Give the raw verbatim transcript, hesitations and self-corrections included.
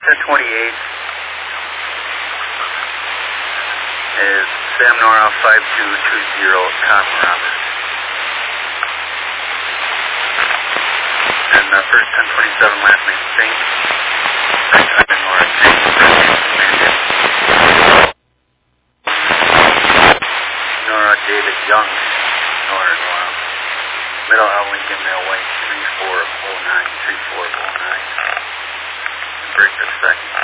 ten twenty-eight is Sam Nora five two two zero, Tom Roberts. And uh, first ten twenty-seven, last name Fink. Second Nora Fink, first name Landon. Nora David Young, Nora Nora. Middle L Lincoln, male white, three four oh nine, three four oh nine. Break the second.